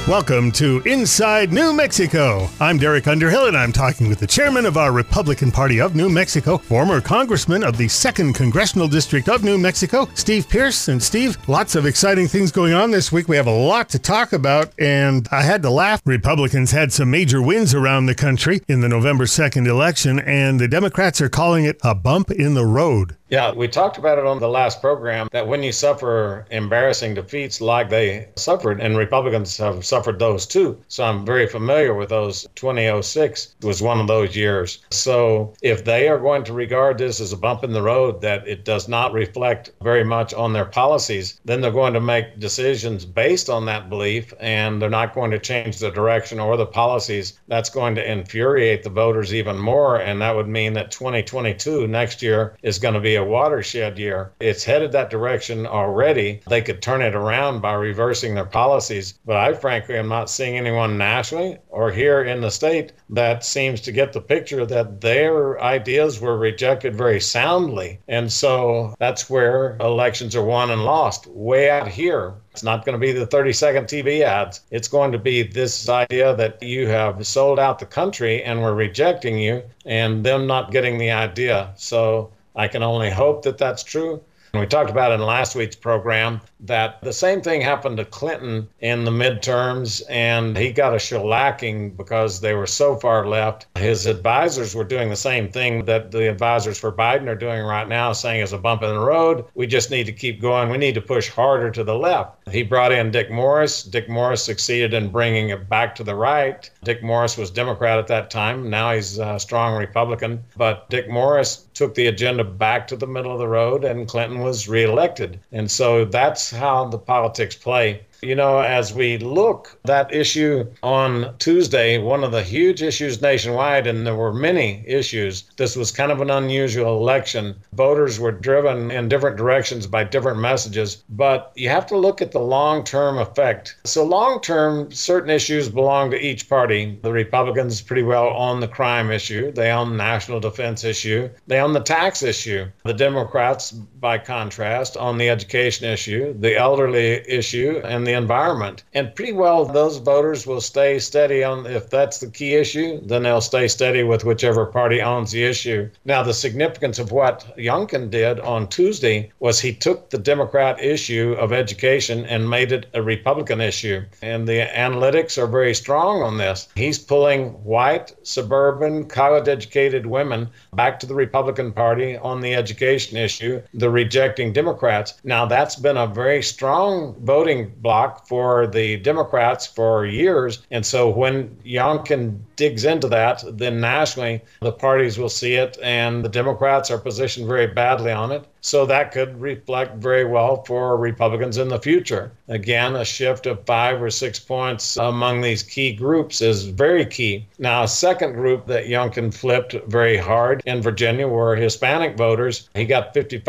Welcome to Inside New Mexico. I'm Derek Underhill, and I'm talking with the chairman of our Republican Party of New Mexico, former congressman of the 2nd Congressional District of New Mexico, Steve Pearce. And Steve, lots of exciting things going on this week. We have a lot to talk about, and I had to laugh. Republicans had some major wins around the country in the November 2nd election, and the Democrats are calling it a bump in the road. Yeah, we talked about it on the last program that when you suffer embarrassing defeats like they suffered, and Republicans have suffered those too. So I'm very familiar with those. 2006 was one of those years. So if they are going to regard this as a bump in the road, that it does not reflect very much on their policies, then they're going to make decisions based on that belief, and they're not going to change the direction or the policies. That's going to infuriate the voters even more, and that would mean that 2022, next year, is going to be a watershed year. It's headed that direction already. They could turn it around by reversing their policies, but I frankly am not seeing anyone nationally or here in the state that seems to get the picture that their ideas were rejected very soundly. And so that's where elections are won and lost, way out here. It's not going to be the 30-second TV ads. It's going to be this idea that you have sold out the country and we're rejecting you, and them not getting the idea. So I can only hope that that's true. And we talked about in last week's program that the same thing happened to Clinton in the midterms, and he got a shellacking because they were so far left. His advisors were doing the same thing that the advisors for Biden are doing right now, saying it's a bump in the road. We just need to keep going. We need to push harder to the left. He brought in Dick Morris. Dick Morris succeeded in bringing it back to the right. Dick Morris was Democrat at that time. Now he's a strong Republican. But Dick Morris took the agenda back to the middle of the road, and Clinton was reelected. And so that's how the politics play. You know, as we look, that issue on Tuesday, one of the huge issues nationwide, and there were many issues, this was kind of an unusual election. Voters were driven in different directions by different messages, but you have to look at the long-term effect. So long-term, certain issues belong to each party. The Republicans pretty well own the crime issue. They own the national defense issue. They own the tax issue. The Democrats, by contrast, own the education issue, the elderly issue, and the environment. And pretty well those voters will stay steady on, if that's the key issue, then they'll stay steady with whichever party owns the issue. Now, the significance of what Youngkin did on Tuesday was he took the Democrat issue of education and made it a Republican issue. And the analytics are very strong on this. He's pulling white, suburban, college-educated women back to the Republican Party on the education issue, the rejecting Democrats. Now, that's been a very strong voting bloc for the Democrats for years. And so when Youngkin digs into that, then nationally, the parties will see it, and the Democrats are positioned very badly on it. So that could reflect very well for Republicans in the future. Again, a shift of 5 or 6 points among these key groups is very key. Now, a second group that Youngkin flipped very hard in Virginia were Hispanic voters. He got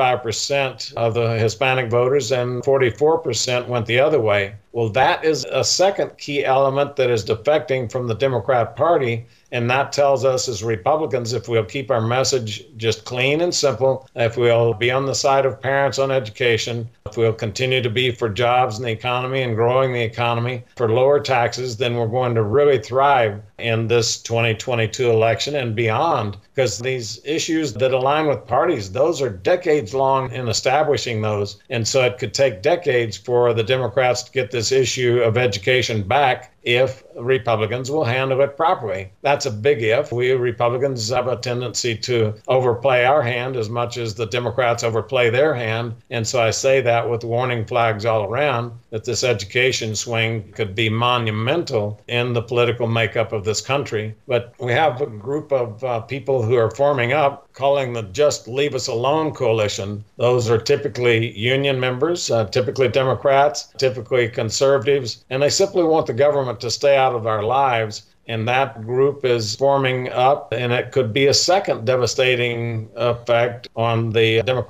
55% of the Hispanic voters, and 44% went the other way. Well, that is a second key element that is defecting from the Democrat Party. And that tells us as Republicans, if we'll keep our message just clean and simple, if we'll be on the side of parents on education, if we'll continue to be for jobs in the economy and growing the economy, for lower taxes, then we're going to really thrive in this 2022 election and beyond. Because these issues that align with parties, those are decades long in establishing those. And so it could take decades for the Democrats to get this issue of education back if Republicans will handle it properly. That's a big if. We Republicans have a tendency to overplay our hand as much as the Democrats overplay their hand. And so I say that with warning flags all around, that this education swing could be monumental in the political makeup of this country. But we have a group of people who are forming up, calling the Just Leave Us Alone coalition. Those are typically union members, typically Democrats, typically conservatives, and they simply want the government to stay out of our lives. And that group is forming up, and it could be a second devastating effect on the Democrat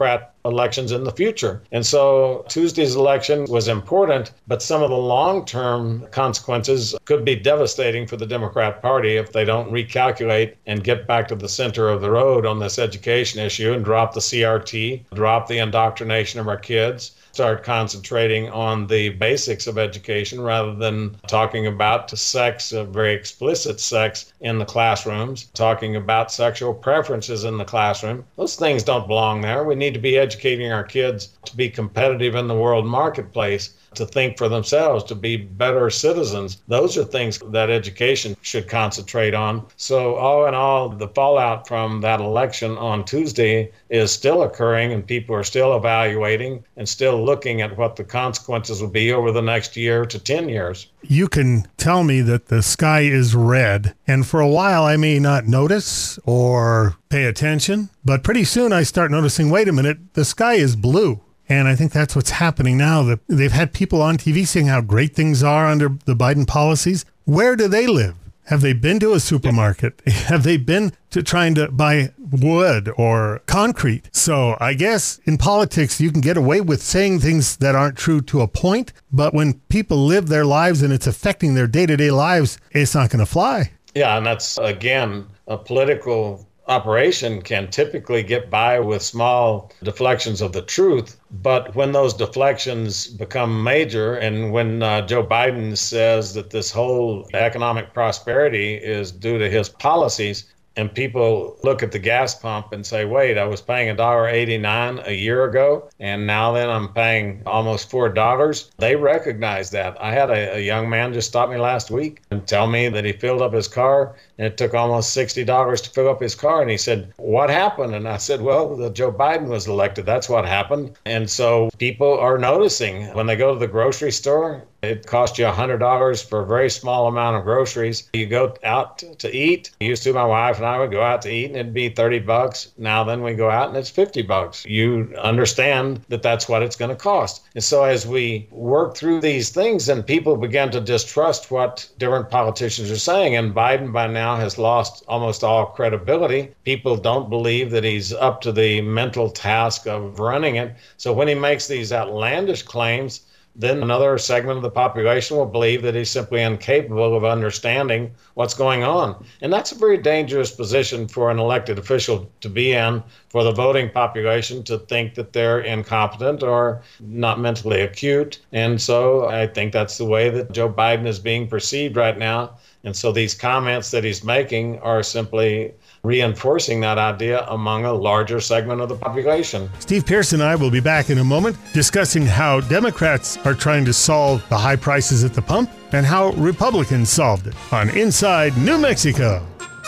elections in the future. And so Tuesday's election was important, but some of the long-term consequences could be devastating for the Democrat Party if they don't recalculate and get back to the center of the road on this education issue and drop the CRT, drop the indoctrination of our kids, start concentrating on the basics of education rather than talking about sex, very explicit sex in the classrooms, talking about sexual preferences in the classroom. Those things don't belong there. We need to be educating our kids to be competitive in the world marketplace, to think for themselves, to be better citizens. Those are things that education should concentrate on. So all in all, the fallout from that election on Tuesday is still occurring, and people are still evaluating and still looking at what the consequences will be over the next year to 10 years. You can tell me that the sky is red, and for a while I may not notice or pay attention, but pretty soon I start noticing, wait a minute, the sky is blue. And I think that's what's happening now. That they've had people on TV saying how great things are under the Biden policies. Where do they live? Have they been to a supermarket? Have they been to trying to buy wood or concrete? So I guess in politics, you can get away with saying things that aren't true to a point. But when people live their lives and it's affecting their day-to-day lives, it's not going to fly. Yeah, and that's, again, a political operation can typically get by with small deflections of the truth. But when those deflections become major, and when Joe Biden says that this whole economic prosperity is due to his policies, and people look at the gas pump and say, wait, I was paying $1.89 a year ago, and now then I'm paying almost $4. They recognize that. I had a young man just stop me last week and tell me that he filled up his car, and it took almost $60 to fill up his car. And he said, what happened? And I said, well, Joe Biden was elected. That's what happened. And so people are noticing when they go to the grocery store, it costs you $100 for a very small amount of groceries. You go out to eat. Used to, my wife and I would go out to eat and it'd be $30. Now then we go out and it's $50. You understand that that's what it's going to cost. And so as we work through these things, and people begin to distrust what different politicians are saying, and Biden by now has lost almost all credibility. People don't believe that he's up to the mental task of running it. So when he makes these outlandish claims, then another segment of the population will believe that he's simply incapable of understanding what's going on. And that's a very dangerous position for an elected official to be in, for the voting population to think that they're incompetent or not mentally acute. And so I think that's the way that Joe Biden is being perceived right now. And so these comments that he's making are simply reinforcing that idea among a larger segment of the population. Steve Pearce and I will be back in a moment discussing how Democrats are trying to solve the high prices at the pump and how Republicans solved it on Inside New Mexico.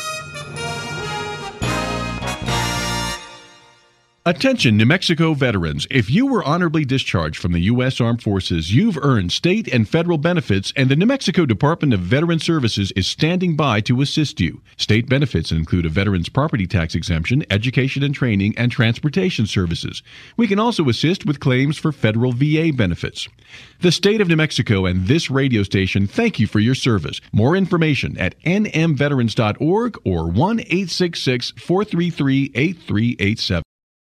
Attention, New Mexico veterans. If you were honorably discharged from the U.S. Armed Forces, you've earned state and federal benefits, and the New Mexico Department of Veteran Services is standing by to assist you. State benefits include a veteran's property tax exemption, education and training, and transportation services. We can also assist with claims for federal VA benefits. The state of New Mexico and this radio station thank you for your service. More information at nmveterans.org or 1-866-433-8387.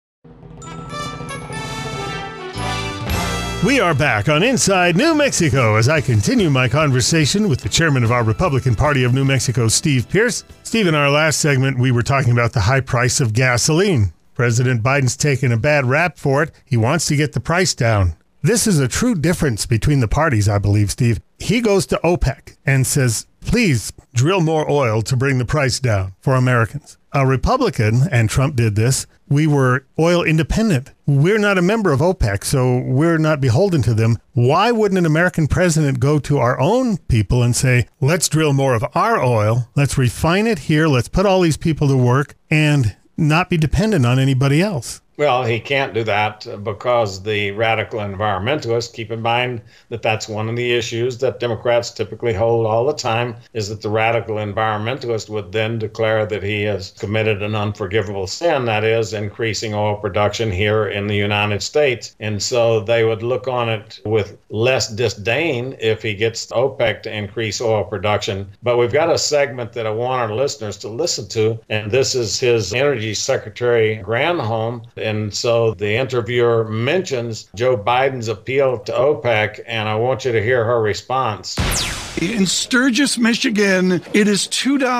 We are back on Inside New Mexico as I continue my conversation with the chairman of our Republican Party of New Mexico, Steve Pearce. Steve, in our last segment, we were talking about the high price of gasoline. President Biden's taken a bad rap for it. He wants to get the price down. This is a true difference between the parties, I believe, Steve. He goes to OPEC and says, please drill more oil to bring the price down for Americans. A Republican, and Trump did this, we were oil independent. We're not a member of OPEC, so we're not beholden to them. Why wouldn't an American president go to our own people and say, let's drill more of our oil, let's refine it here, let's put all these people to work, and not be dependent on anybody else? Well, he can't do that because the radical environmentalists, keep in mind that that's one of the issues that Democrats typically hold all the time, is that the radical environmentalist would then declare that he has committed an unforgivable sin, that is, increasing oil production here in the United States. And so they would look on it with less disdain if he gets OPEC to increase oil production. But we've got a segment that I want our listeners to listen to, and this is his Energy Secretary Granholm And so the interviewer mentions Joe Biden's appeal to OPEC, and I want you to hear her response. In Sturgis, Michigan, it is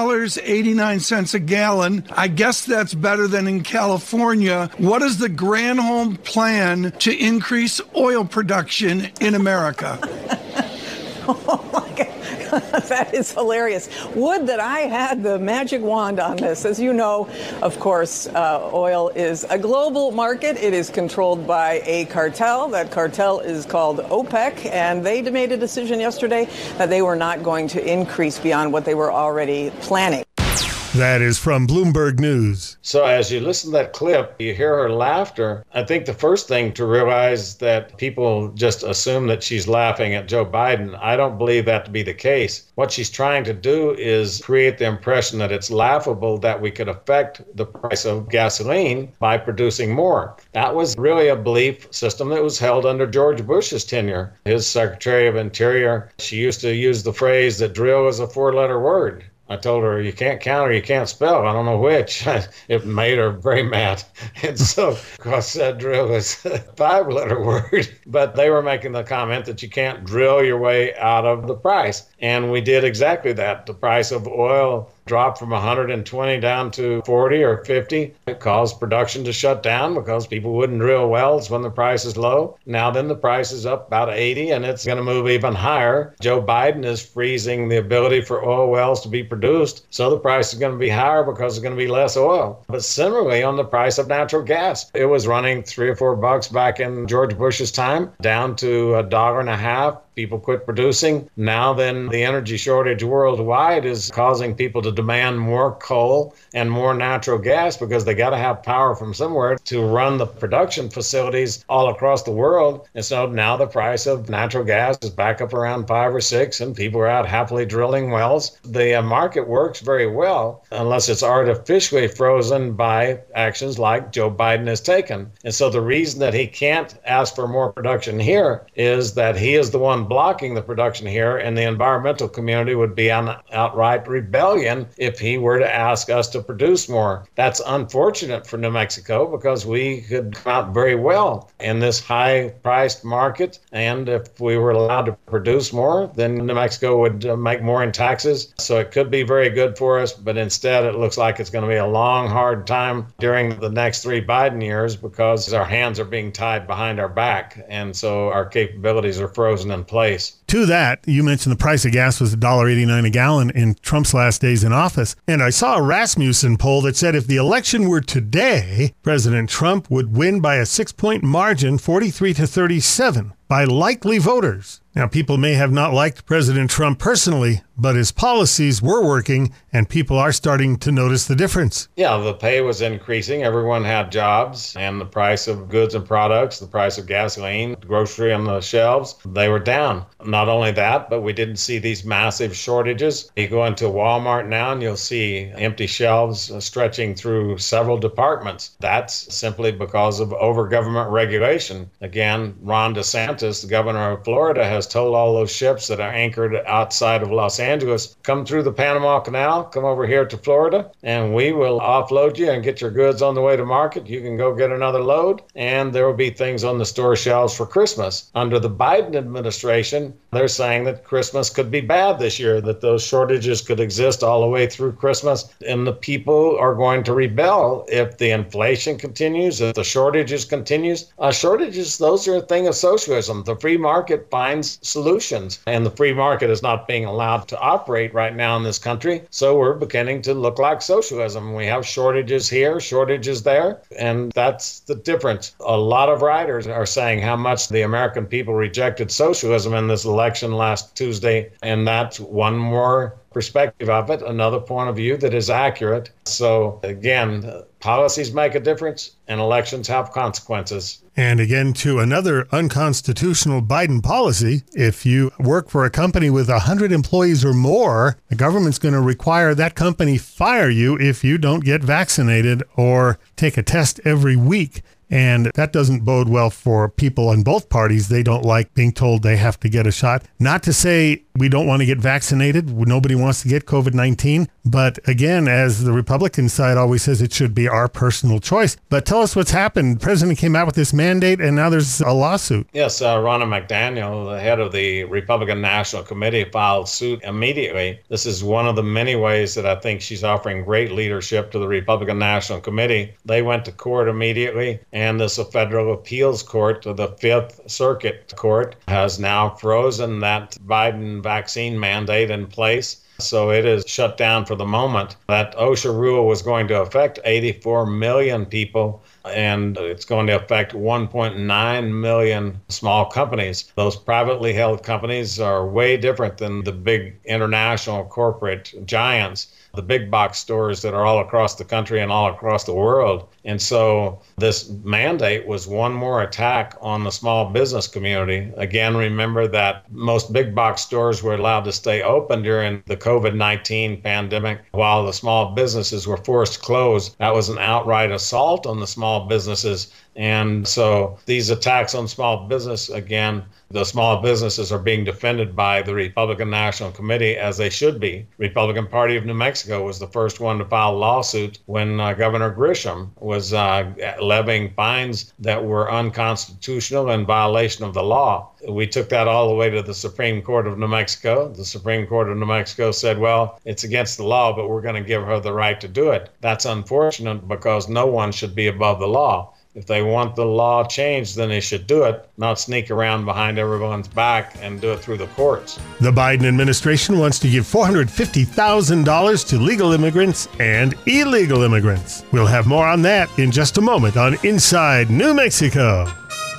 $2.89 a gallon. I guess that's better than in California. What is the Granholm plan to increase oil production in America? Oh my God. That is hilarious. Would that I had the magic wand on this. As you know, of course, oil is a global market. It is controlled by a cartel. That cartel is called OPEC, and they made a decision yesterday that they were not going to increase beyond what they were already planning. That is from Bloomberg News. So as you listen to that clip, you hear her laughter. I think the first thing to realize that people just assume that she's laughing at Joe Biden. I don't believe that to be the case. What she's trying to do is create the impression that it's laughable that we could affect the price of gasoline by producing more. That was really a belief system that was held under George Bush's tenure. His Secretary of Interior, she used to use the phrase that drill is a four-letter word. I told her, you can't count or you can't spell. I don't know which. It made her very mad. And so, of course, that drill is a five-letter word. But they were making the comment that you can't drill your way out of the price. And we did exactly that. The price of oil dropped from 120 down to 40 or 50. It caused production to shut down because people wouldn't drill wells when the price is low. Now then the price is up about 80 and it's going to move even higher. Joe Biden is freezing the ability for oil wells to be produced. So the price is going to be higher because there's going to be less oil. But similarly on the price of natural gas, it was running $3 or $4 back in George Bush's time, down to $1.50. People quit producing. Now then, the energy shortage worldwide is causing people to demand more coal and more natural gas because they got to have power from somewhere to run the production facilities all across the world. And so now the price of natural gas is back up around 5 or 6, and people are out happily drilling wells. The market works very well unless it's artificially frozen by actions like Joe Biden has taken. And so the reason that he can't ask for more production here is that he is the one blocking the production here, and the environmental community would be on outright rebellion if he were to ask us to produce more. That's unfortunate for New Mexico because we could come out very well in this high-priced market, and if we were allowed to produce more, then New Mexico would make more in taxes. So it could be very good for us, but instead it looks like it's going to be a long, hard time during the next 3 Biden years because our hands are being tied behind our back, and so our capabilities are frozen in place. To that, you mentioned the price of gas was $1.89 a gallon in Trump's last days in office. And I saw a Rasmussen poll that said if the election were today, President Trump would win by a 6-point margin, 43-37, by likely voters. Now, people may have not liked President Trump personally, but his policies were working, and people are starting to notice the difference. Yeah, the pay was increasing. Everyone had jobs, and the price of goods and products, the price of gasoline, grocery on the shelves, they were down. Not only that, but we didn't see these massive shortages. You go into Walmart now, and you'll see empty shelves stretching through several departments. That's simply because of over-government regulation. Again, Ron DeSantis, the governor of Florida, has told all those ships that are anchored outside of Los Angeles, come through the Panama Canal, come over here to Florida, and we will offload you and get your goods on the way to market. You can go get another load, and there will be things on the store shelves for Christmas. Under the Biden administration, they're saying that Christmas could be bad this year, that those shortages could exist all the way through Christmas, and the people are going to rebel if the inflation continues, if the shortages continues. Shortages, those are a thing of socialism. The free market finds solutions, and the free market is not being allowed to operate right now in this country. So we're beginning to look like socialism. We have shortages here, shortages there, and that's the difference. A lot of writers are saying how much the American people rejected socialism in this election last Tuesday, and that's one more perspective of it, another point of view that is accurate. So again, policies make a difference and elections have consequences. And again, to another unconstitutional Biden policy, if you work for a company with 100 employees or more, the government's going to require that company fire you if you don't get vaccinated or take a test every week. And that doesn't bode well for people in both parties. They don't like being told they have to get a shot. Not to say we don't want to get vaccinated. Nobody wants to get COVID-19. But again, as the Republican side always says, it should be our personal choice. But tell us what's happened. The president came out with this mandate, and now there's a lawsuit. Yes, Ronna McDaniel, the head of the Republican National Committee, filed suit immediately. This is one of the many ways that I think she's offering great leadership to the Republican National Committee. They went to court immediately, and this federal appeals court, the Fifth Circuit Court, has now frozen that Biden vaccine mandate in place. So it is shut down for the moment. That OSHA rule was going to affect 84 million people, and it's going to affect 1.9 million small companies. Those privately held companies are way different than the big international corporate giants, the big box stores that are all across the country and all across the world. And so this mandate was one more attack on the small business community. Again, remember that most big box stores were allowed to stay open during the COVID-19 pandemic while the small businesses were forced to close. That was an outright assault on the small businesses. And so these attacks on small business, again, the small businesses are being defended by the Republican National Committee, as they should be. Republican Party of New Mexico was the first one to file a lawsuit when Governor Grisham was levying fines that were unconstitutional and violation of the law. We took that all the way to the Supreme Court of New Mexico. The Supreme Court of New Mexico said, well, it's against the law, but we're going to give her the right to do it. That's unfortunate because no one should be above the law. If they want the law changed, then they should do it, not sneak around behind everyone's back and do it through the courts. The Biden administration wants to give $450,000 to legal immigrants and illegal immigrants. We'll have more on that in just a moment on Inside New Mexico.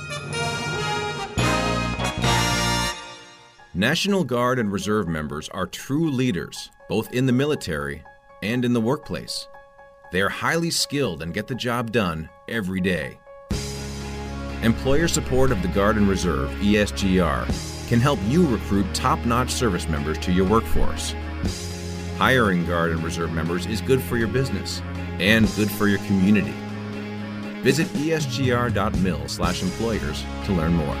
National Guard and Reserve members are true leaders, both in the military and in the workplace. They are highly skilled and get the job done every day. Employer support of the Guard and Reserve, ESGR, can help you recruit top-notch service members to your workforce. Hiring Guard and Reserve members is good for your business and good for your community. Visit esgr.mil/employers to learn more.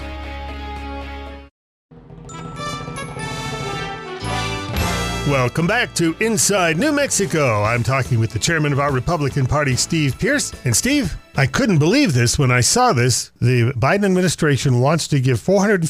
Welcome back to Inside New Mexico. I'm talking with the chairman of our Republican Party, Steve Pearce. And Steve, I couldn't believe this when I saw this. The Biden administration wants to give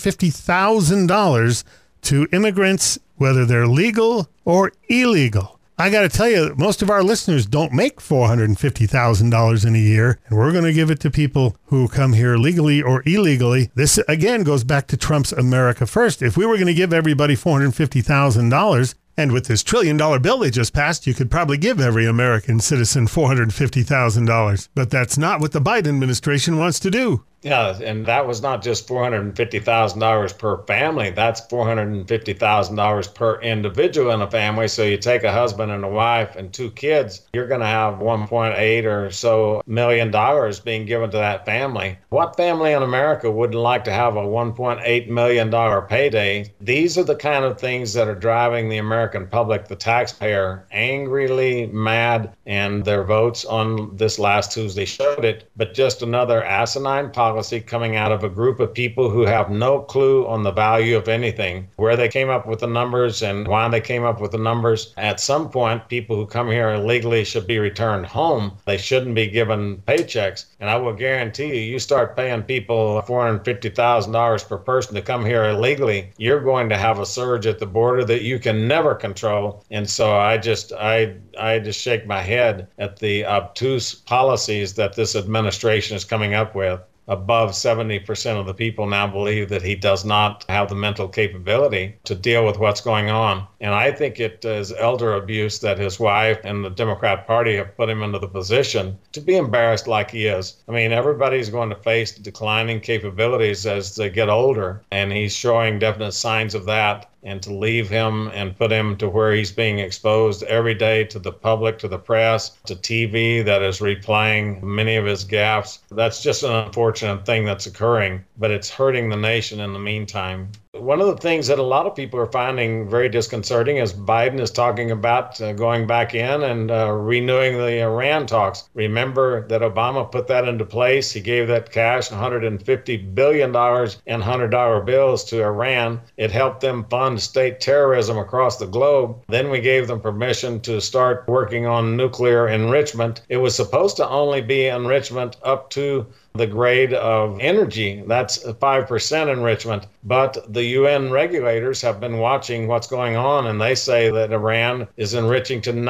$450,000 to immigrants, whether they're legal or illegal. I got to tell you, most of our listeners don't make $450,000 in a year, and we're going to give it to people who come here legally or illegally. This, again, goes back to Trump's America First. If we were going to give everybody $450,000, and with this $1 trillion bill they just passed, you could probably give every American citizen $450,000. But that's not what the Biden administration wants to do. Yeah, and that was not just $450,000 per family. That's $450,000 per individual in a family. So you take a husband and a wife and 2 kids, you're going to have $1.8 or so million being given to that family. What family in America wouldn't like to have a $1.8 million payday? These are the kind of things that are driving the American public, the taxpayer, angrily mad, and their votes on this last Tuesday showed it. But just another asinine policy coming out of a group of people who have no clue on the value of anything, where they came up with the numbers and why they came up with the numbers. At some point, people who come here illegally should be returned home. They shouldn't be given paychecks. And I will guarantee you start paying people $450,000 per person to come here illegally, you're going to have a surge at the border that you can never control. And so I just shake my head at the obtuse policies that this administration is coming up with. Above 70% of the people now believe that he does not have the mental capability to deal with what's going on. And I think it is elder abuse that his wife and the Democrat Party have put him into the position to be embarrassed like he is. I mean, everybody's going to face declining capabilities as they get older, and he's showing definite signs of that. And to leave him and put him to where he's being exposed every day to the public, to the press, to TV that is replaying many of his gaffes, that's just an unfortunate thing that's occurring, but it's hurting the nation in the meantime. One of the things that a lot of people are finding very disconcerting is Biden is talking about going back in and renewing the Iran talks. Remember that Obama put that into place. He gave that cash, $150 billion in $100 bills to Iran. It helped them fund state terrorism across the globe. Then we gave them permission to start working on nuclear enrichment. It was supposed to only be enrichment up to the grade of energy. That's 5% enrichment. But the UN regulators have been watching what's going on, and they say that Iran is enriching to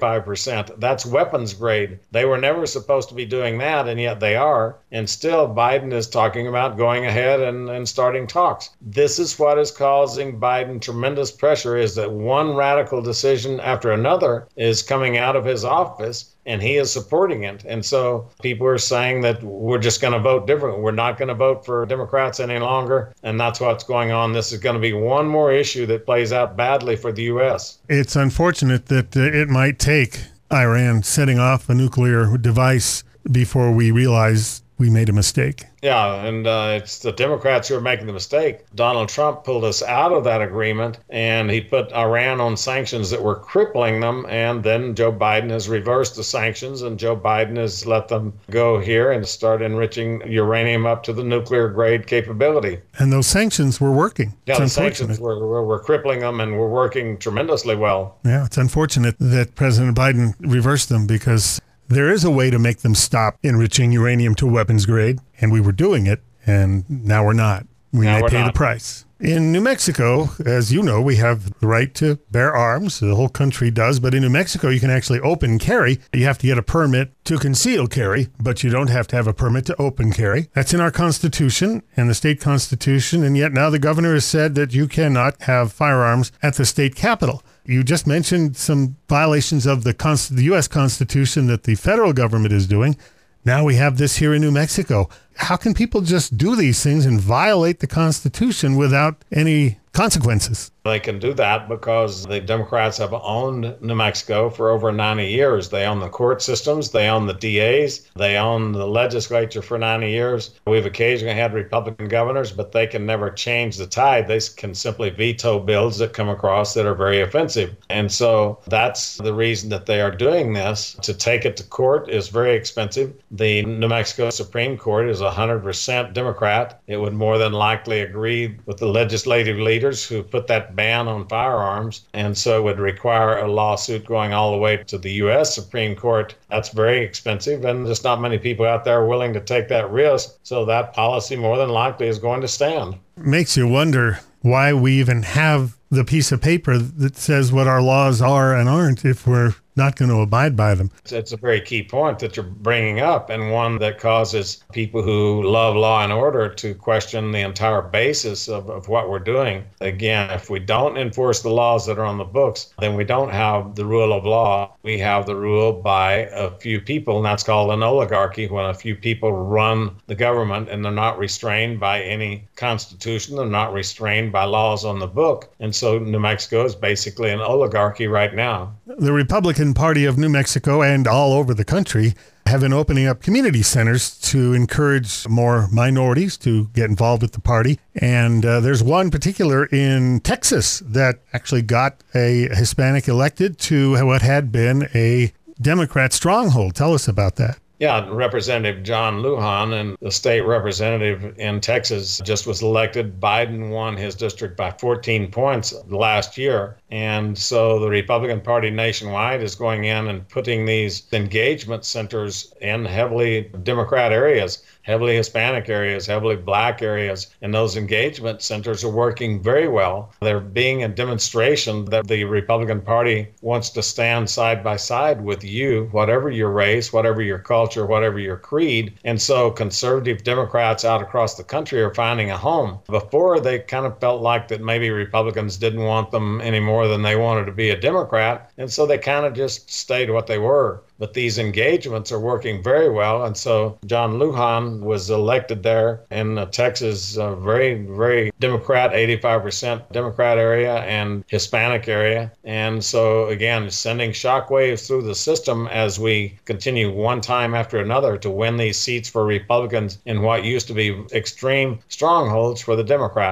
95%. That's weapons grade. They were never supposed to be doing that, and yet they are. And still, Biden is talking about going ahead and starting talks. This is what is causing Biden tremendous pressure, is that one radical decision after another is coming out of his office, and he is supporting it. And so people are saying that we're just going to vote different. We're not going to vote for Democrats any longer. And that's what's going on. This is going to be one more issue that plays out badly for the U.S. It's unfortunate that it might take Iran setting off a nuclear device before we realize we made a mistake. Yeah, and it's the Democrats who are making the mistake. Donald Trump pulled us out of that agreement, and he put Iran on sanctions that were crippling them, and then Joe Biden has reversed the sanctions, and Joe Biden has let them go here and start enriching uranium up to the nuclear grade capability. And those sanctions were working. Yeah, the sanctions were crippling them and were working tremendously well. Yeah, it's unfortunate that President Biden reversed them, because there is a way to make them stop enriching uranium to weapons grade, and we were doing it, and now we're not. We may pay the price. In New Mexico, as you know, we have the right to bear arms. The whole country does. But in New Mexico, you can actually open carry. You have to get a permit to conceal carry, but you don't have to have a permit to open carry. That's in our Constitution and the state constitution. And yet now the governor has said that you cannot have firearms at the state capitol. You just mentioned some violations of the U.S. Constitution that the federal government is doing. Now we have this here in New Mexico. How can people just do these things and violate the Constitution without any consequences? They can do that because the Democrats have owned New Mexico for over 90 years. They own the court systems, they own the DAs, they own the legislature for 90 years. We've occasionally had Republican governors, but they can never change the tide. They can simply veto bills that come across that are very offensive. And so that's the reason that they are doing this. To take it to court is very expensive. The New Mexico Supreme Court is 100% Democrat. It would more than likely agree with the legislative leaders who put that ban on firearms, and so it would require a lawsuit going all the way to the U.S. Supreme Court. That's very expensive, and there's not many people out there willing to take that risk, so that policy more than likely is going to stand. Makes you wonder why we even have the piece of paper that says what our laws are and aren't if we're not going to abide by them. It's a very key point that you're bringing up, and one that causes people who love law and order to question the entire basis of what we're doing. Again, if we don't enforce the laws that are on the books, then we don't have the rule of law. We have the rule by a few people, and that's called an oligarchy, when a few people run the government and they're not restrained by any constitution, they're not restrained by laws on the book. And so New Mexico is basically an oligarchy right now. The Republican Party of New Mexico and all over the country have been opening up community centers to encourage more minorities to get involved with the party. And there's one particular in Texas that actually got a Hispanic elected to what had been a Democrat stronghold. Tell us about that. Yeah, Representative John Lujan, and the state representative in Texas, just was elected. Biden won his district by 14 points last year. And so the Republican Party nationwide is going in and putting these engagement centers in heavily Democrat areas, heavily Hispanic areas, heavily black areas, and those engagement centers are working very well. They're being a demonstration that the Republican Party wants to stand side by side with you, whatever your race, whatever your culture, whatever your creed. And so conservative Democrats out across the country are finding a home. Before, they kind of felt like that maybe Republicans didn't want them any more than they wanted to be a Democrat, and so they kind of just stayed what they were. But these engagements are working very well. And so John Lujan was elected there in Texas, very, very Democrat, 85% Democrat area and Hispanic area. And so, again, sending shockwaves through the system as we continue one time after another to win these seats for Republicans in what used to be extreme strongholds for the Democrats.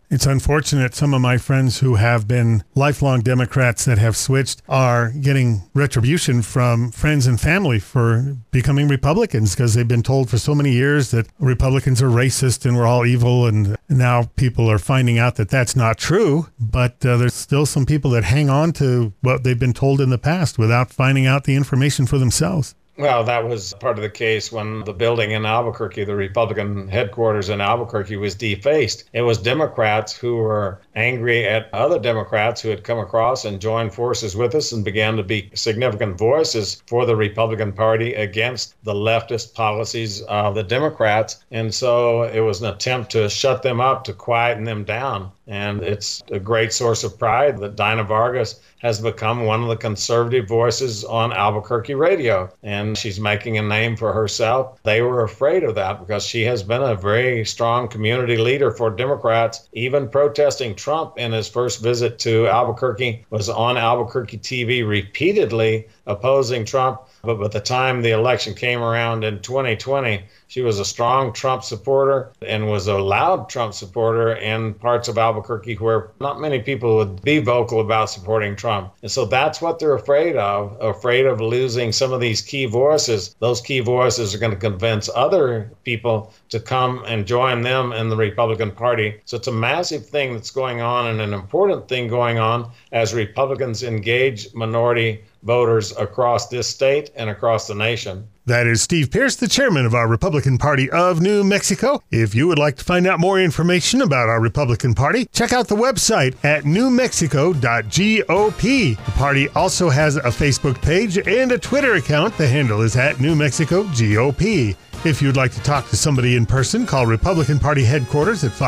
It's unfortunate some of my friends who have been lifelong Democrats that have switched are getting retribution from friends and family for becoming Republicans because they've been told for so many years that Republicans are racist and we're all evil, and now people are finding out that that's not true. But there's still some people that hang on to what they've been told in the past without finding out the information for themselves. Well, that was part of the case when the building in Albuquerque, the Republican headquarters in Albuquerque, was defaced. It was Democrats who were angry at other Democrats who had come across and joined forces with us and began to be significant voices for the Republican Party against the leftist policies of the Democrats. And so it was an attempt to shut them up, to quieten them down. And it's a great source of pride that Dinah Vargas has become one of the conservative voices on Albuquerque radio. And she's making a name for herself. They were afraid of that because she has been a very strong community leader for Democrats, even protesting Trump in his first visit to Albuquerque, was on Albuquerque TV repeatedly opposing Trump. But by the time the election came around in 2020, she was a strong Trump supporter and was a loud Trump supporter in parts of Albuquerque where not many people would be vocal about supporting Trump. And so that's what they're afraid of losing some of these key voices. Those key voices are going to convince other people to come and join them in the Republican Party. So it's a massive thing that's going on and an important thing going on as Republicans engage minority voters across this state and across the nation. That is Steve Pearce, the chairman of our Republican Party of New Mexico. If you would like to find out more information about our Republican Party, check out the website at newmexico.gop. The party also has a Facebook page and a Twitter account. The handle is at New Mexico GOP. If you'd like to talk to somebody in person, call Republican Party headquarters at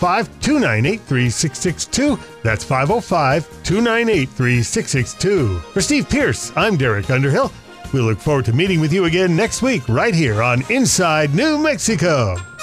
505-298-3662. That's 505-298-3662. For Steve Pearce, I'm Derek Underhill. We look forward to meeting with you again next week right here on Inside New Mexico.